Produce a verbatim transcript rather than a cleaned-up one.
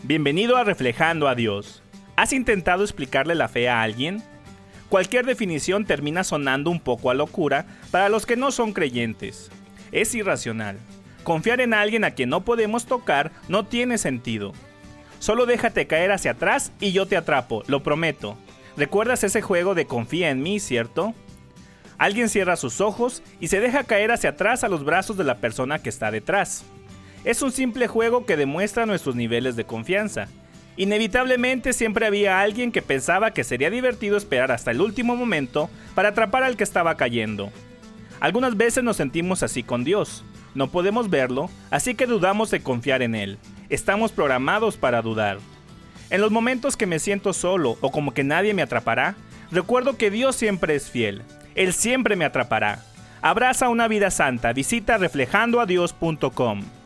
Bienvenido a Reflejando a Dios. ¿Has intentado explicarle la fe a alguien? Cualquier definición termina sonando un poco a locura para los que no son creyentes. Es irracional. Confiar en alguien a quien no podemos tocar no tiene sentido. Solo déjate caer hacia atrás y yo te atrapo, lo prometo. ¿Recuerdas ese juego de confía en mí, cierto? Alguien cierra sus ojos y se deja caer hacia atrás a los brazos de la persona que está detrás. Es un simple juego que demuestra nuestros niveles de confianza. Inevitablemente siempre había alguien que pensaba que sería divertido esperar hasta el último momento para atrapar al que estaba cayendo. Algunas veces nos sentimos así con Dios. No podemos verlo, así que dudamos de confiar en Él. Estamos programados para dudar. En los momentos que me siento solo o como que nadie me atrapará, recuerdo que Dios siempre es fiel. Él siempre me atrapará. Abraza una vida santa. Visita reflejando a dios punto com.